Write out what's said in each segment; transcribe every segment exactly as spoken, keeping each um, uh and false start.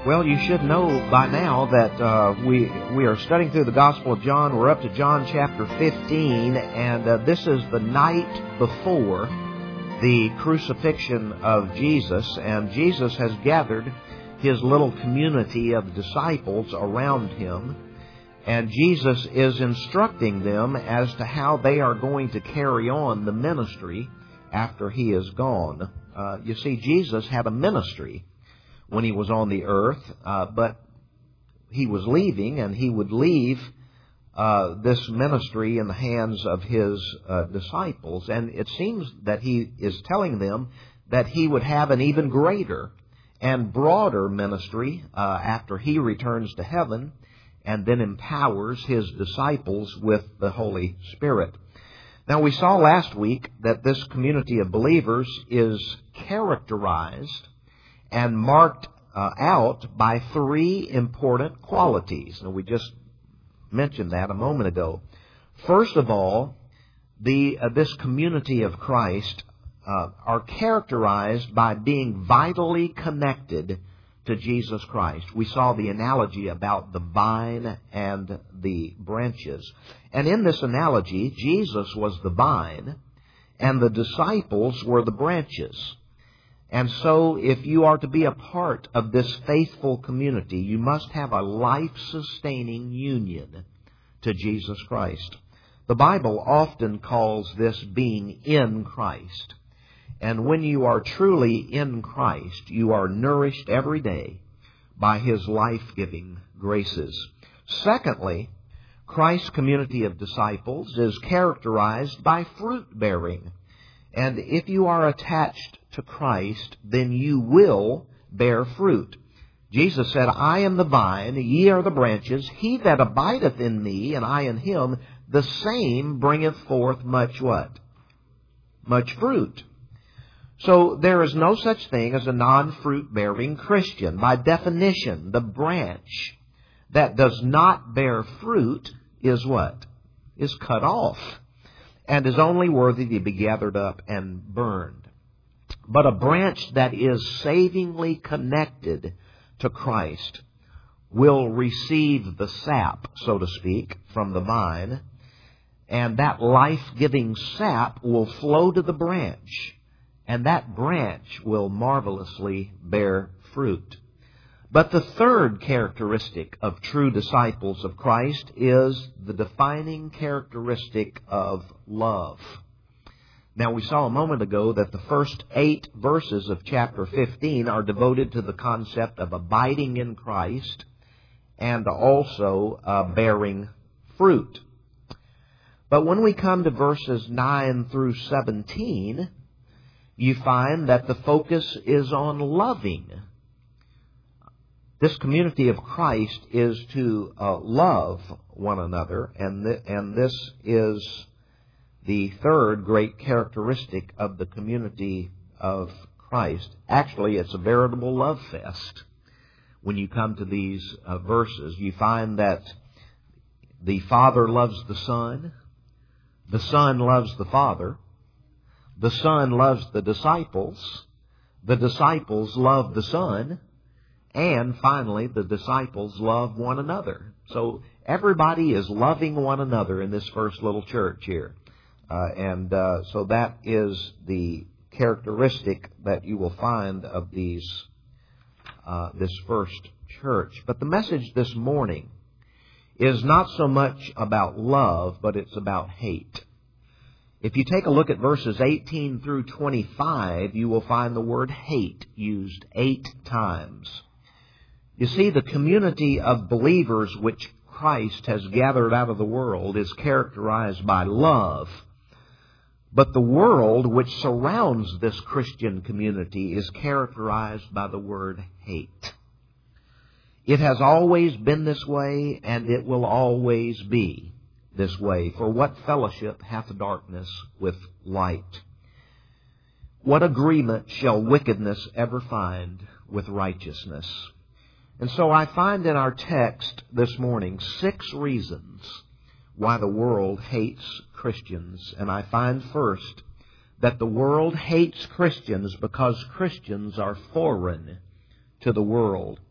Well, you should know by now that uh, we we are studying through the Gospel of John. We're up to John chapter fifteen, and uh, this is the night before the crucifixion of Jesus, and Jesus has gathered his little community of disciples around him, and Jesus is instructing them as to how they are going to carry on the ministry after he is gone. Uh, you see, Jesus had a ministry when he was on the earth, uh, but he was leaving, and he would leave uh, this ministry in the hands of his uh, disciples. And it seems that he is telling them that he would have an even greater and broader ministry uh, after he returns to heaven and then empowers his disciples with the Holy Spirit. Now, we saw last week that this community of believers is characterized and marked uh, out by three important qualities. And we just mentioned that a moment ago. First of all, the uh, this community of Christ uh, are characterized by being vitally connected to Jesus Christ. We saw the analogy about the vine and the branches. And in this analogy, Jesus was the vine and the disciples were the branches. And so, if you are to be a part of this faithful community, you must have a life-sustaining union to Jesus Christ. The Bible often calls this being in Christ. And when you are truly in Christ, you are nourished every day by His life-giving graces. Secondly, Christ's community of disciples is characterized by fruit-bearing. And if you are attached to Christ, then you will bear fruit. Jesus said, I am the vine, ye are the branches. He that abideth in me, and I in him, the same bringeth forth much what? Much fruit. So there is no such thing as a non-fruit-bearing Christian. By definition, the branch that does not bear fruit is what? Is cut off, and is only worthy to be gathered up and burned. But a branch that is savingly connected to Christ will receive the sap, so to speak, from the vine, and that life-giving sap will flow to the branch, and that branch will marvelously bear fruit. But the third characteristic of true disciples of Christ is the defining characteristic of love. Now, we saw a moment ago that the first eight verses of chapter fifteen are devoted to the concept of abiding in Christ and also uh, bearing fruit. But when we come to verses nine through seventeen, you find that the focus is on loving. This community of Christ is to uh, love one another, and th- and this is the third great characteristic of the community of Christ. Actually, it's a veritable love fest. When you come to these uh, verses, you find that the Father loves the Son, the Son loves the Father, the Son loves the disciples, the disciples love the Son, and finally, the disciples love one another. So everybody is loving one another in this first little church here. Uh, and uh, so that is the characteristic that you will find of these uh, this first church. But the message this morning is not so much about love, but it's about hate. If you take a look at verses eighteen through twenty-five, you will find the word hate used eight times. You see, the community of believers which Christ has gathered out of the world is characterized by love. But the world which surrounds this Christian community is characterized by the word hate. It has always been this way, and it will always be this way. For what fellowship hath darkness with light? What agreement shall wickedness ever find with righteousness? And so I find in our text this morning six reasons why the world hates Christians. And I find first that the world hates Christians because Christians are foreign to the world.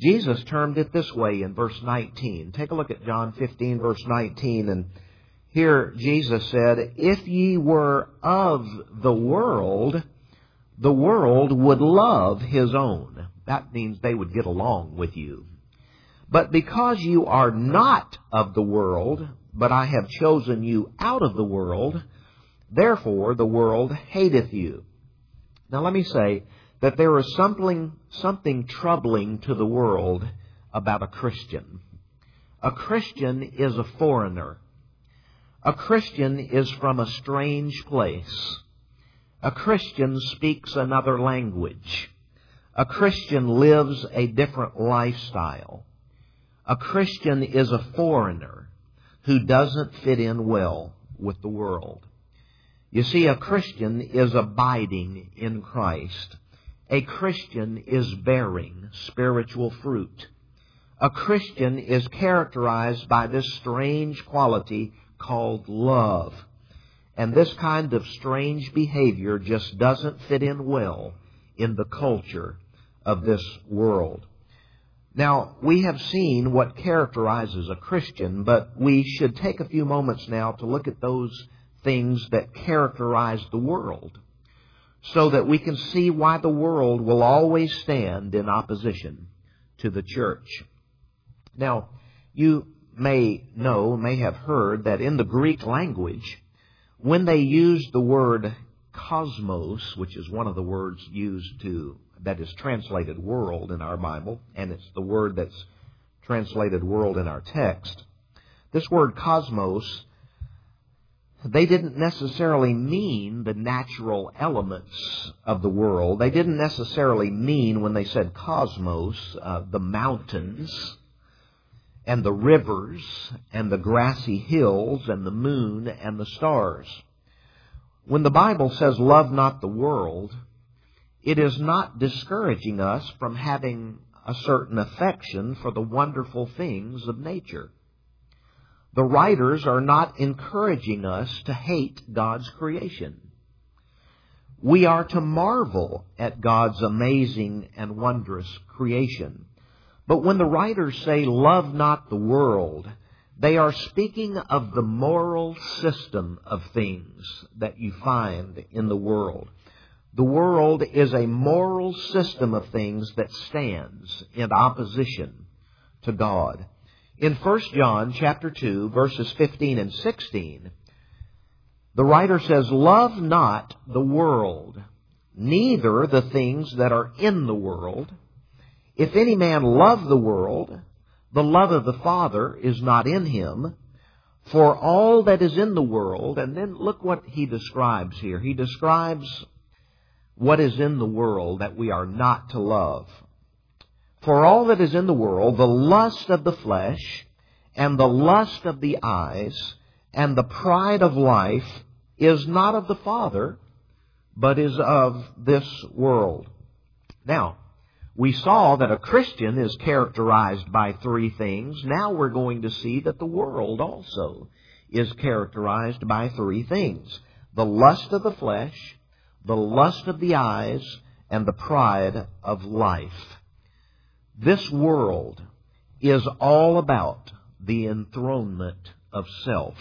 Jesus termed it this way in verse nineteen. Take a look at John fifteen, verse nineteen, and here Jesus said, "If ye were of the world, the world would love his own." That means they would get along with you. "But because you are not of the world, but I have chosen you out of the world, therefore the world hateth you." Now let me say that there is something, something troubling to the world about a Christian. A Christian is a foreigner. A Christian is from a strange place. A Christian speaks another language. A Christian lives a different lifestyle. A Christian is a foreigner who doesn't fit in well with the world. You see, a Christian is abiding in Christ. A Christian is bearing spiritual fruit. A Christian is characterized by this strange quality called love. And this kind of strange behavior just doesn't fit in well in the culture of this world. Now, we have seen what characterizes a Christian, but we should take a few moments now to look at those things that characterize the world, so that we can see why the world will always stand in opposition to the church. Now, you may know, may have heard that in the Greek language, when they use the word cosmos, which is one of the words used to, that is translated world in our Bible, and it's the word that's translated world in our text, this word cosmos, they didn't necessarily mean the natural elements of the world. They didn't necessarily mean, when they said cosmos, uh, the mountains and the rivers and the grassy hills and the moon and the stars. When the Bible says, "Love not the world," it is not discouraging us from having a certain affection for the wonderful things of nature. The writers are not encouraging us to hate God's creation. We are to marvel at God's amazing and wondrous creation. But when the writers say, "Love not the world," they are speaking of the moral system of things that you find in the world. The world is a moral system of things that stands in opposition to God. In First John chapter two, verses fifteen and sixteen, the writer says, "Love not the world, neither the things that are in the world. If any man love the world, the love of the Father is not in him. For all that is in the world," and then look what he describes here. He describes what is in the world that we are not to love. "For all that is in the world, the lust of the flesh, and the lust of the eyes, and the pride of life is not of the Father, but is of this world." Now, we saw that a Christian is characterized by three things. Now we're going to see that the world also is characterized by three things: the lust of the flesh, the lust of the eyes, and the pride of life. This world is all about the enthronement of self.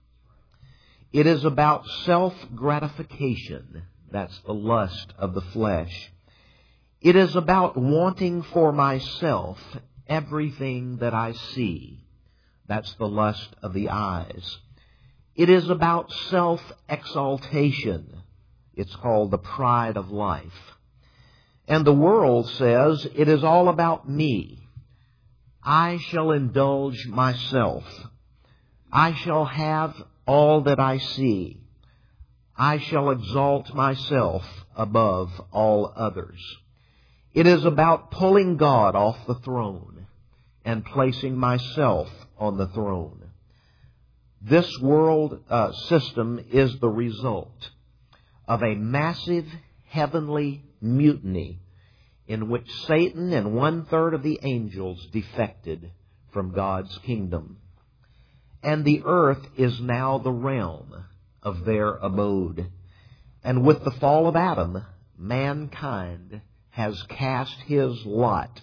It is about self-gratification. That's the lust of the flesh. It is about wanting for myself everything that I see. That's the lust of the eyes. It is about self-exaltation. It's called the pride of life. And the world says it is all about me. I shall indulge myself. I shall have all that I see. I shall exalt myself above all others. It is about pulling God off the throne and placing myself on the throne. This world uh, system is the result of a massive heavenly mutiny in which Satan and one-third of the angels defected from God's kingdom. And the earth is now the realm of their abode. And with the fall of Adam, mankind has cast his lot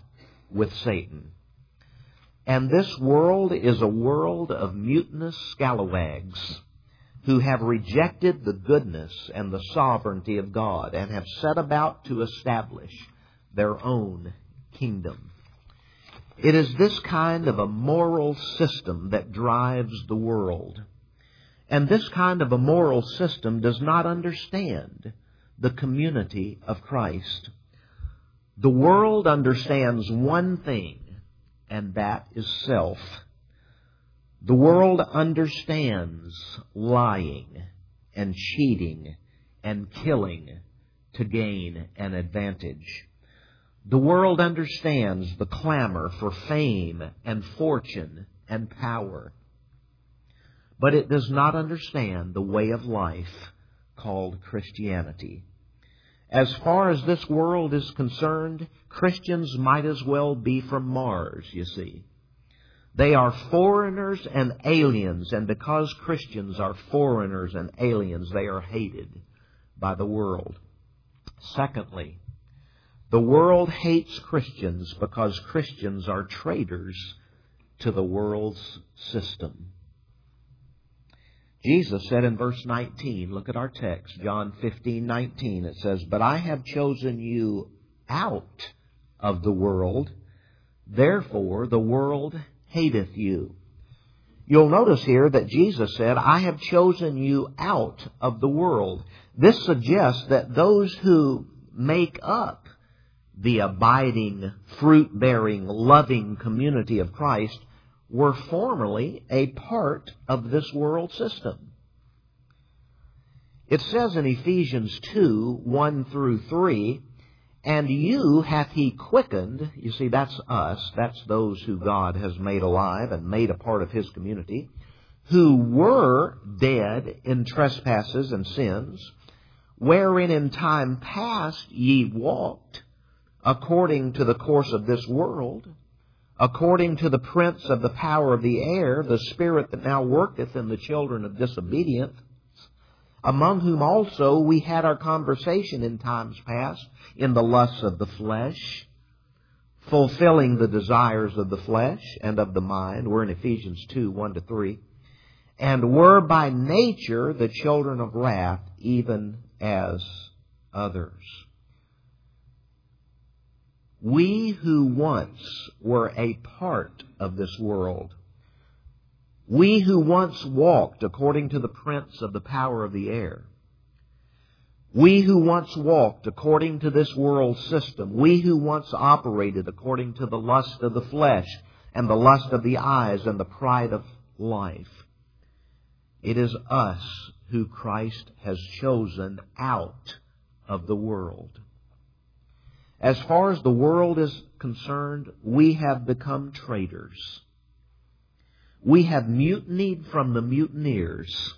with Satan. And this world is a world of mutinous scalawags who have rejected the goodness and the sovereignty of God and have set about to establish their own kingdom. It is this kind of a moral system that drives the world. And this kind of a moral system does not understand the community of Christ. The world understands one thing, and that is self. The world understands lying and cheating and killing to gain an advantage. The world understands the clamor for fame and fortune and power. But it does not understand the way of life called Christianity. As far as this world is concerned, Christians might as well be from Mars, you see. They are foreigners and aliens, and because Christians are foreigners and aliens, they are hated by the world. Secondly, the world hates Christians because Christians are traitors to the world's system. Jesus said in verse nineteen, look at our text, John fifteen nineteen, it says, "But I have chosen you out of the world, therefore the world hateth you." You'll notice here that Jesus said, "I have chosen you out of the world." This suggests that those who make up the abiding, fruit-bearing, loving community of Christ were formerly a part of this world system. It says in Ephesians two, one through three, "And you hath he quickened," you see, that's us, that's those who God has made alive and made a part of His community, "who were dead in trespasses and sins, wherein in time past ye walked, according to the course of this world, according to the prince of the power of the air, the spirit that now worketh in the children of disobedience, among whom also we had our conversation in times past, in the lusts of the flesh, fulfilling the desires of the flesh and of the mind." We're in Ephesians two, one to three. "And were by nature the children of wrath, even as others." We who once were a part of this world, we who once walked according to the prince of the power of the air, we who once walked according to this world system, we who once operated according to the lust of the flesh and the lust of the eyes and the pride of life, it is us who Christ has chosen out of the world. As far as the world is concerned, we have become traitors. We have mutinied from the mutineers.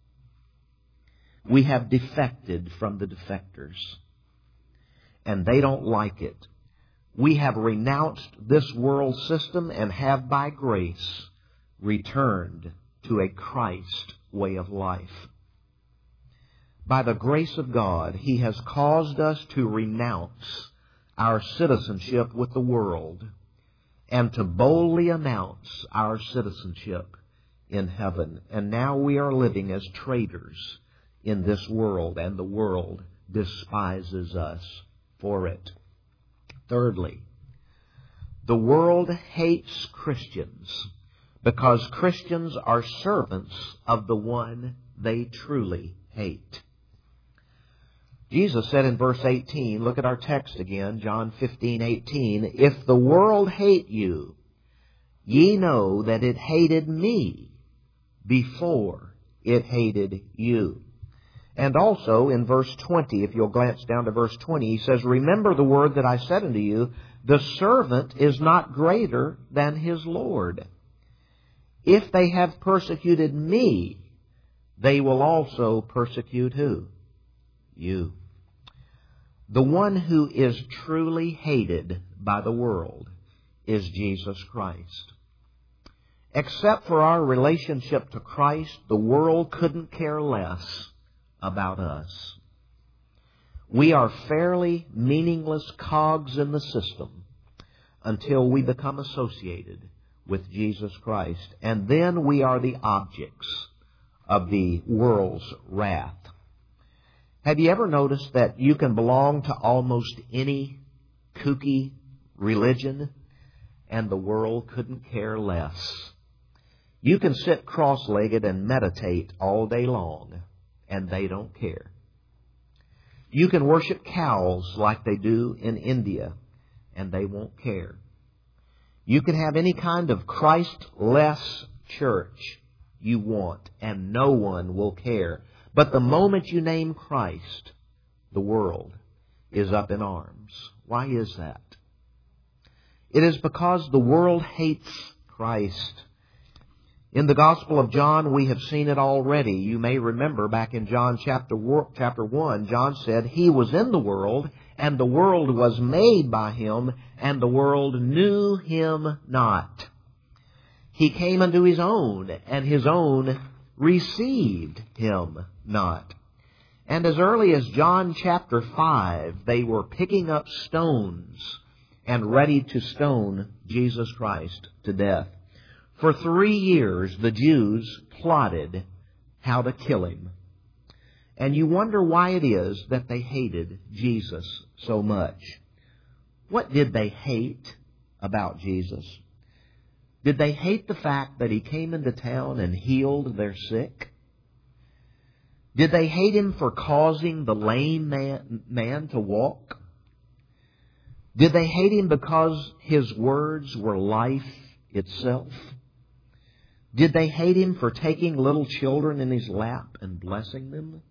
We have defected from the defectors. And they don't like it. We have renounced this world system and have by grace returned to a Christ way of life. By the grace of God, He has caused us to renounce our citizenship with the world and to boldly announce our citizenship in heaven. And now we are living as traitors in this world, and the world despises us for it. Thirdly, the world hates Christians because Christians are servants of the one they truly hate. Jesus said in verse eighteen, look at our text again, John fifteen eighteen, "If the world hate you, ye know that it hated me before it hated you." And also in verse twenty, if you'll glance down to verse twenty, He says, "Remember the word that I said unto you, the servant is not greater than his Lord. If they have persecuted me, they will also persecute" who? You. The one who is truly hated by the world is Jesus Christ. Except for our relationship to Christ, the world couldn't care less about us. We are fairly meaningless cogs in the system. until we become associated with Jesus Christ. And then we are the objects of the world's wrath. Have you ever noticed that you can belong to almost any kooky religion and the world couldn't care less? You can sit cross-legged and meditate all day long and they don't care. You can worship cows like they do in India and they won't care. You can have any kind of Christ-less church you want and no one will care. But the moment you name Christ, the world is up in arms. Why is that? It is because the world hates Christ. In the Gospel of John, we have seen it already. You may remember back in John chapter chapter one, John said, He was in the world, and the world was made by Him, and the world knew Him not. He came unto His own, and His own received Him not. And as early as John chapter five, they were picking up stones and ready to stone Jesus Christ to death. For three years, the Jews plotted how to kill Him. And you wonder why it is that they hated Jesus so much. What did they hate about Jesus? Did they hate the fact that He came into town and healed their sick? Did they hate Him for causing the lame man, man to walk? Did they hate Him because His words were life itself? Did they hate Him for taking little children in His lap and blessing them?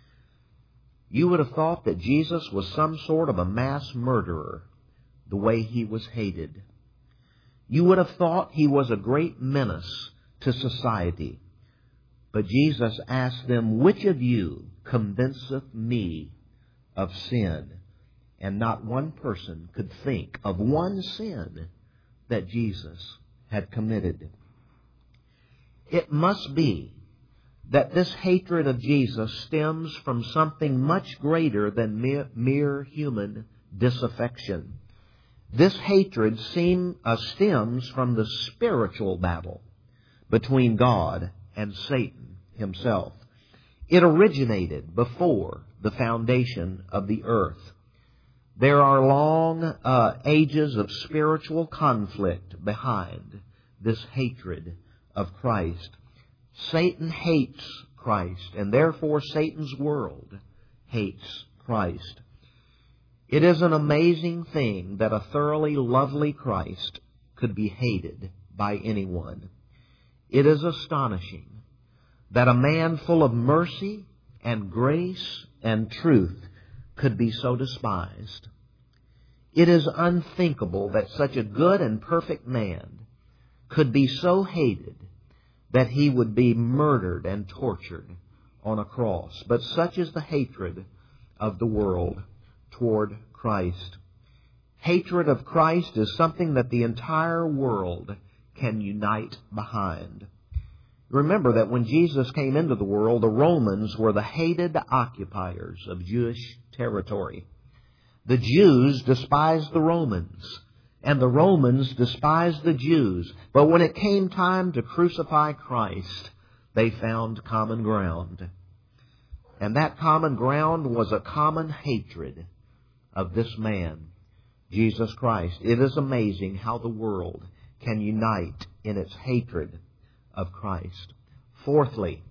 You would have thought that Jesus was some sort of a mass murderer, the way He was hated. You would have thought He was a great menace to society. But Jesus asked them, Which of you convinceth me of sin? And not one person could think of one sin that Jesus had committed. It must be that this hatred of Jesus stems from something much greater than mere, mere human disaffection. This hatred seem, uh, stems from the spiritual battle between God and Satan himself. It originated before the foundation of the earth. There are long uh, ages of spiritual conflict behind this hatred of Christ. Satan hates Christ, and therefore Satan's world hates Christ. It is an amazing thing that a thoroughly lovely Christ could be hated by anyone. It is astonishing that a man full of mercy and grace and truth could be so despised. It is unthinkable that such a good and perfect man could be so hated that He would be murdered and tortured on a cross. But such is the hatred of the world toward Christ. Hatred of Christ is something that the entire world can unite behind. Remember that when Jesus came into the world, the Romans were the hated occupiers of Jewish territory. The Jews despised the Romans, and the Romans despised the Jews. But when it came time to crucify Christ, they found common ground. And that common ground was a common hatred of this man, Jesus Christ. It is amazing how the world can unite in its hatred of Christ. Fourthly,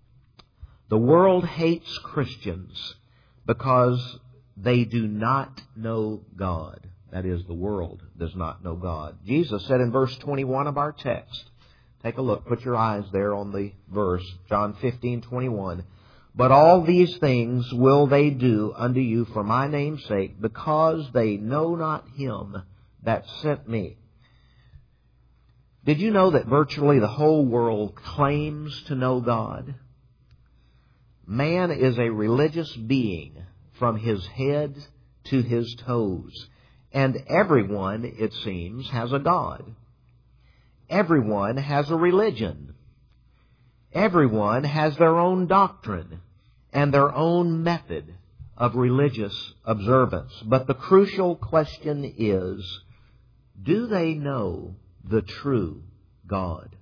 the world hates Christians because they do not know God. That is, the world does not know God. Jesus said in verse twenty-one of our text, take a look, put your eyes there on the verse, John fifteen twenty-one. But all these things will they do unto you for my name's sake, because they know not Him that sent me. Did you know that virtually the whole world claims to know God? Man is a religious being from his head to his toes. And everyone, it seems, has a God. Everyone has a religion. Everyone has their own doctrine and their own method of religious observance. But the crucial question is, do they know the true God?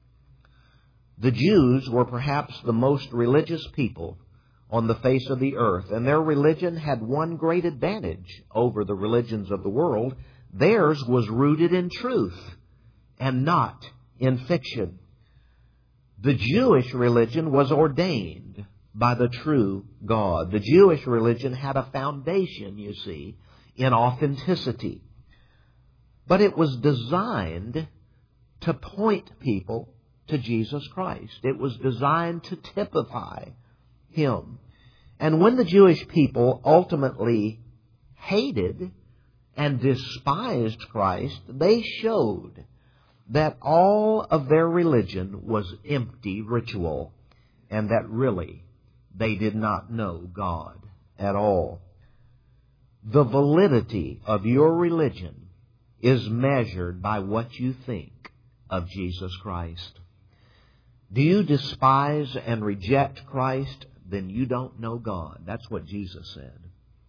The Jews were perhaps the most religious people on the face of the earth, and their religion had one great advantage over the religions of the world. Theirs was rooted in truth and not in fiction. The Jewish religion was ordained by the true God. The Jewish religion had a foundation, you see, in authenticity. But it was designed to point people to Jesus Christ. It was designed to typify Him. And when the Jewish people ultimately hated and despised Christ, they showed that all of their religion was empty ritual, and that really they did not know God at all. The validity of your religion is measured by what you think of Jesus Christ. Do you despise and reject Christ? Then you don't know God. That's what Jesus said.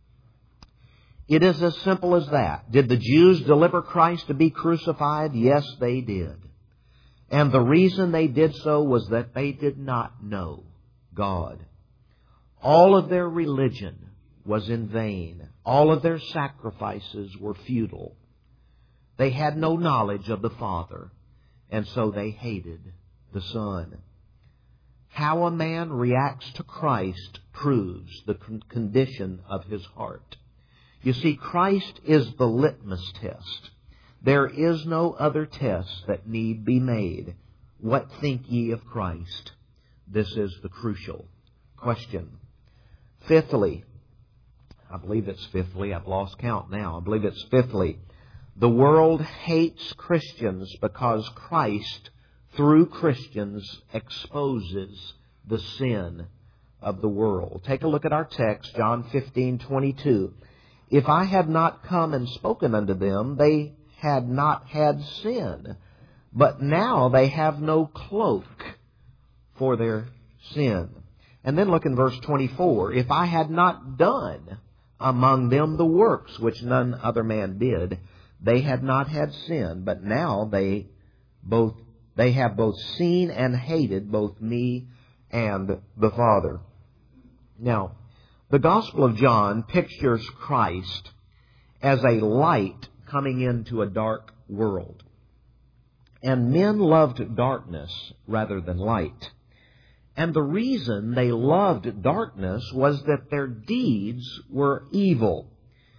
It is as simple as that. Did the Jews deliver Christ to be crucified? Yes, they did. And the reason they did so was that they did not know God. All of their religion was in vain. All of their sacrifices were futile. They had no knowledge of the Father, and so they hated the Son. How a man reacts to Christ proves the condition of his heart. You see, Christ is the litmus test. There is no other test that need be made. What think ye of Christ? This is the crucial question. Fifthly, I believe it's fifthly, I've lost count now, I believe it's fifthly, the world hates Christians because Christ, through Christians, exposes the sin of the world. Take a look at our text, John fifteen twenty-two. If I had not come and spoken unto them, they had not had sin. But now they have no cloak for their sin. And then look in verse twenty-four. If I had not done among them the works which none other man did, they had not had sin. But now they both they have both seen and hated both me and the Father. Now, the Gospel of John pictures Christ as a light coming into a dark world. And men loved darkness rather than light. And the reason they loved darkness was that their deeds were evil.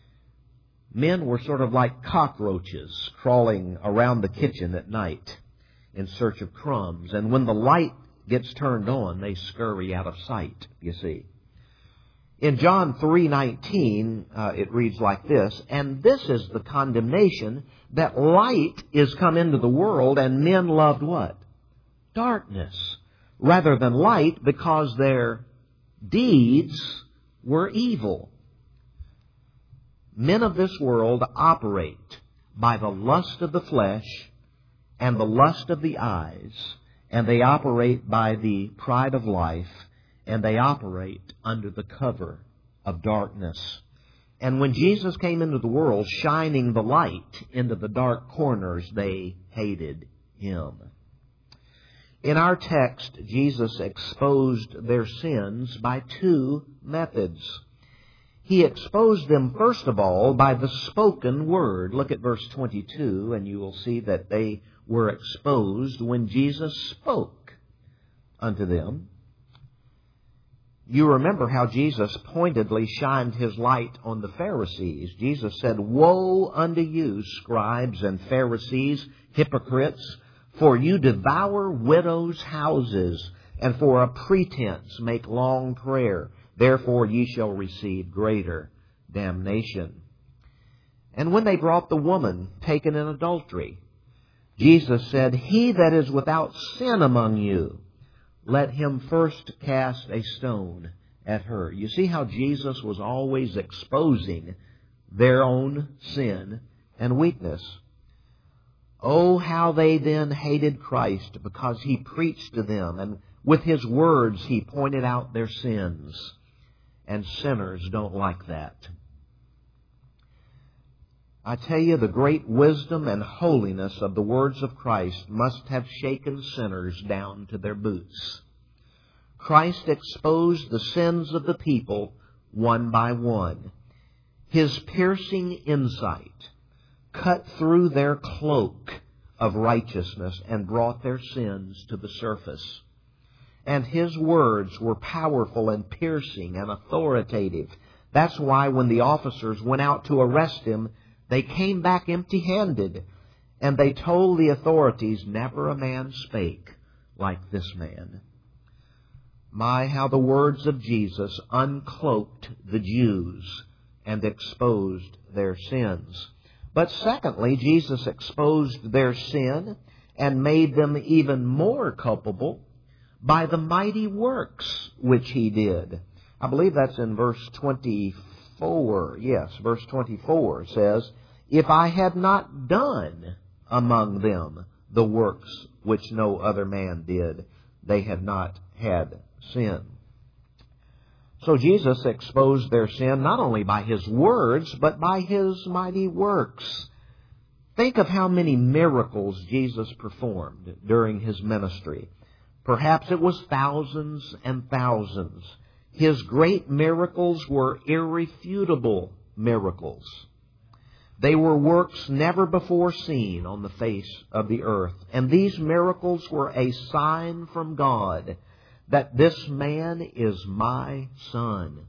Men were sort of like cockroaches crawling around the kitchen at night in search of crumbs. And when the light gets turned on, they scurry out of sight, you see. In John three nineteen, uh, it reads like this, and this is the condemnation, that light is come into the world, and men loved what? Darkness, rather than light, because their deeds were evil. Men of this world operate by the lust of the flesh and the lust of the eyes, and they operate by the pride of life, and they operate under the cover of darkness. And when Jesus came into the world, shining the light into the dark corners, they hated Him. In our text, Jesus exposed their sins by two methods. He exposed them, first of all, by the spoken word. Look at verse twenty-two, and you will see that they were exposed when Jesus spoke unto them. You remember how Jesus pointedly shined His light on the Pharisees. Jesus said, woe unto you, scribes and Pharisees, hypocrites, for you devour widows' houses, and for a pretense make long prayer. Therefore ye shall receive greater damnation. And when they brought the woman taken in adultery, Jesus said, he that is without sin among you, let him first cast a stone at her. You see how Jesus was always exposing their own sin and weakness. Oh, how they then hated Christ because He preached to them, and with His words He pointed out their sins. And sinners don't like that. I tell you, the great wisdom and holiness of the words of Christ must have shaken sinners down to their boots. Christ exposed the sins of the people one by one. His piercing insight cut through their cloak of righteousness and brought their sins to the surface. And His words were powerful and piercing and authoritative. That's why when the officers went out to arrest Him, they came back empty-handed, and they told the authorities, never a man spake like this man. My, how the words of Jesus uncloaked the Jews and exposed their sins. But secondly, Jesus exposed their sin and made them even more culpable by the mighty works which He did. I believe that's in verse twenty-four. Yes, verse twenty-four says, if I had not done among them the works which no other man did, they had not had sin. So Jesus exposed their sin not only by His words, but by His mighty works. Think of how many miracles Jesus performed during His ministry. Perhaps it was thousands and thousands. His great miracles were irrefutable miracles. They were works never before seen on the face of the earth. And these miracles were a sign from God that this man is my Son.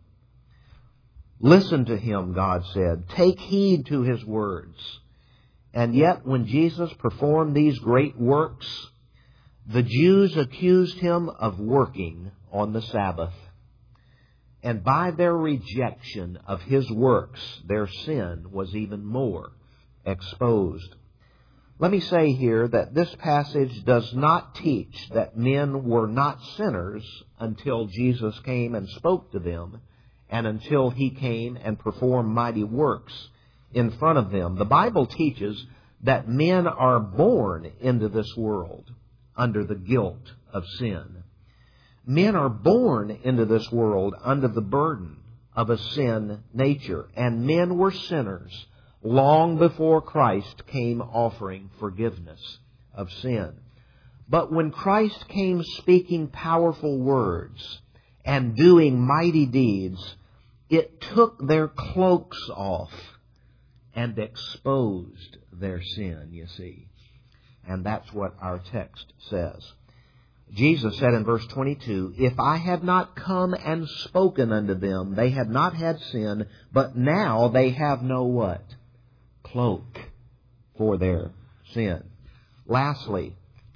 Listen to Him, God said. Take heed to His words. And yet, when Jesus performed these great works, the Jews accused Him of working on the Sabbath. And by their rejection of His works, their sin was even more exposed. Let me say here that this passage does not teach that men were not sinners until Jesus came and spoke to them, and until He came and performed mighty works in front of them. The Bible teaches that men are born into this world under the guilt of sin. Men are born into this world under the burden of a sin nature. And men were sinners long before Christ came offering forgiveness of sin. But when Christ came speaking powerful words and doing mighty deeds, it took their cloaks off and exposed their sin, you see. And that's what our text says. Jesus said in verse twenty-two, if I had not come and spoken unto them, they had not had sin, but now they have no what? Cloak for their sin. Lastly,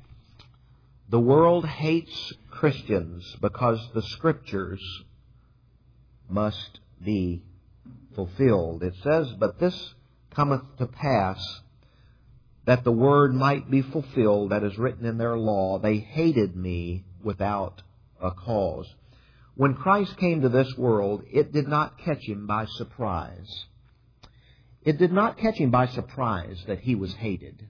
the world hates Christians because the Scriptures must be fulfilled. It says, but this cometh to pass, that the word might be fulfilled that is written in their law, they hated me without a cause. When Christ came to this world, it did not catch Him by surprise. It did not catch Him by surprise that He was hated.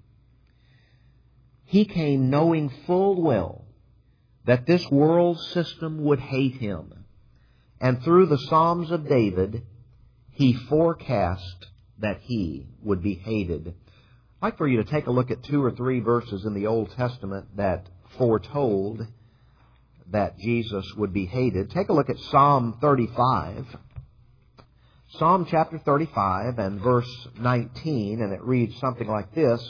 He came knowing full well that this world system would hate Him. And through the Psalms of David, He forecast that He would be hated. I'd like for you to take a look at two or three verses in the Old Testament that foretold that Jesus would be hated. Take a look at Psalm thirty-five. Psalm chapter thirty-five and verse nineteen, and it reads something like this.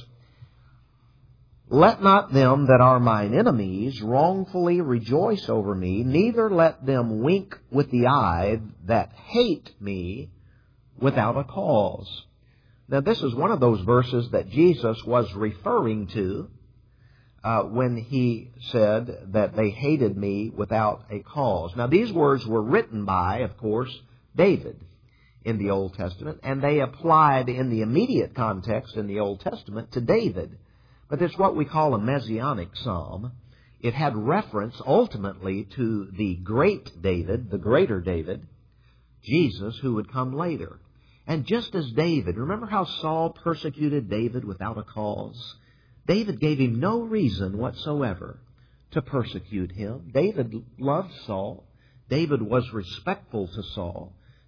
Let not them that are mine enemies wrongfully rejoice over me, neither let them wink with the eye that hate me without a cause. Now, this is one of those verses that Jesus was referring to uh, when He said that they hated me without a cause. Now, these words were written by, of course, David in the Old Testament, and they applied in the immediate context in the Old Testament to David. But it's what we call a messianic psalm. It had reference ultimately to the great David, the greater David, Jesus, who would come later. And just as David, remember how Saul persecuted David without a cause? David gave him no reason whatsoever to persecute him. David loved Saul. David was respectful to Saul.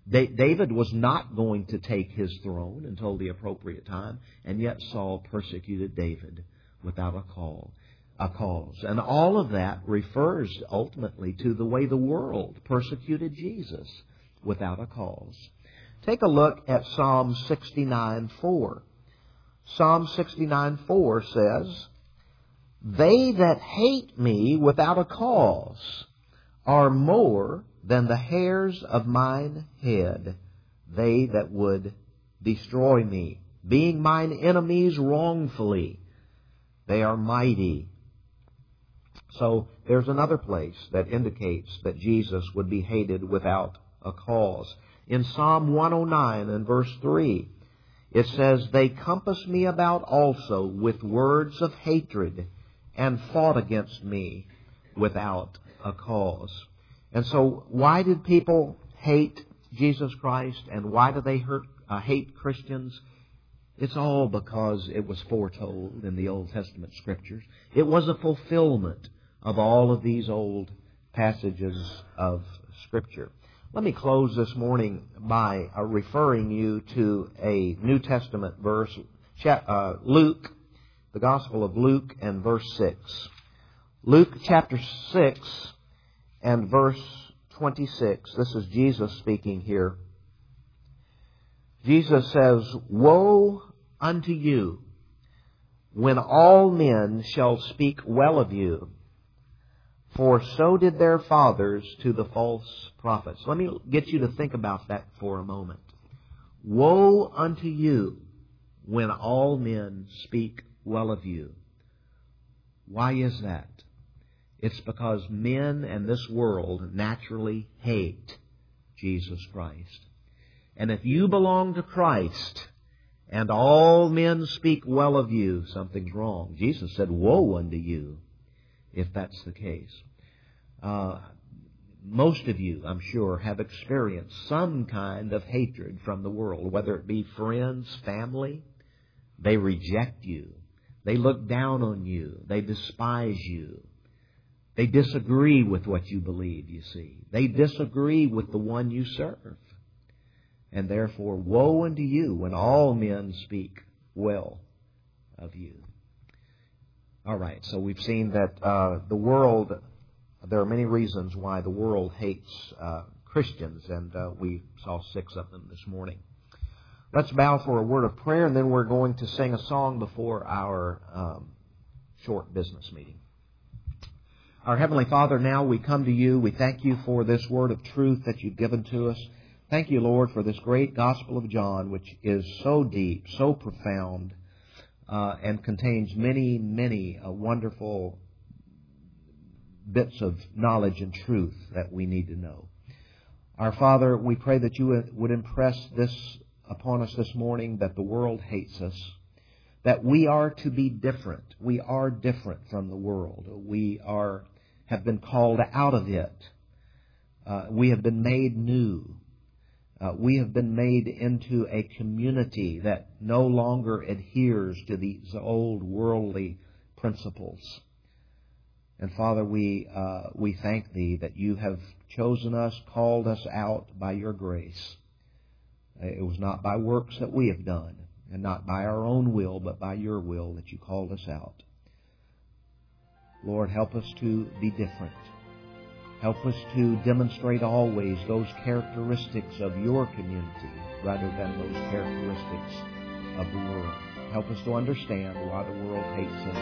David was not going to take his throne until the appropriate time, and yet Saul persecuted David without a call, a cause. And all of that refers ultimately to the way the world persecuted Jesus without a cause. Take a look at Psalm sixty-nine four. Psalm sixty-nine four says, "They that hate me without a cause are more than the hairs of mine head, they that would destroy me. Being mine enemies wrongfully, they are mighty." So there's another place that indicates that Jesus would be hated without a cause. In Psalm one oh nine and verse three, it says, "They compass me about also with words of hatred, and fought against me without a cause." And so why did people hate Jesus Christ, and why do they hurt, uh, hate Christians? It's all because it was foretold in the Old Testament Scriptures. It was a fulfillment of all of these old passages of Scripture. Let me close this morning by uh, referring you to a New Testament verse, uh, Luke, the Gospel of Luke and verse six. Luke chapter six and verse twenty-six. This is Jesus speaking here. Jesus says, "Woe unto you when all men shall speak well of you, for so did their fathers to the false prophets." Let me get you to think about that for a moment. Woe unto you when all men speak well of you. Why is that? It's because men and this world naturally hate Jesus Christ. And if you belong to Christ and all men speak well of you, something's wrong. Jesus said, "Woe unto you," if that's the case. Uh, most of you, I'm sure, have experienced some kind of hatred from the world, whether it be friends, family. They reject you. They look down on you. They despise you. They disagree with what you believe, you see. They disagree with the one you serve. And therefore, woe unto you when all men speak well of you. All right, so we've seen that uh, the world, there are many reasons why the world hates uh, Christians, and uh, we saw six of them this morning. Let's bow for a word of prayer, and then we're going to sing a song before our um, short business meeting. Our Heavenly Father, now we come to you. We thank you for this word of truth that you've given to us. Thank you, Lord, for this great Gospel of John, which is so deep, so profound, uh, and contains many, many uh, wonderful bits of knowledge and truth that we need to know. Our Father, we pray that you would impress this upon us this morning, that the world hates us, that we are to be different. We are different from the world. We are have been called out of it. Uh, we have been made new. Uh, we have been made into a community that no longer adheres to these old worldly principles. And Father, we uh, we thank Thee that you have chosen us, called us out by your grace. It was not by works that we have done, and not by our own will, but by your will that you called us out. Lord, help us to be different. Help us to demonstrate always those characteristics of your community rather than those characteristics of the world. Help us to understand why the world hates us.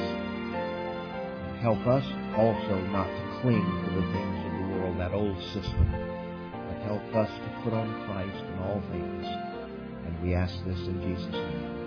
And help us also not to cling to the things of the world, that old system. But help us to put on Christ in all things. And we ask this in Jesus' name.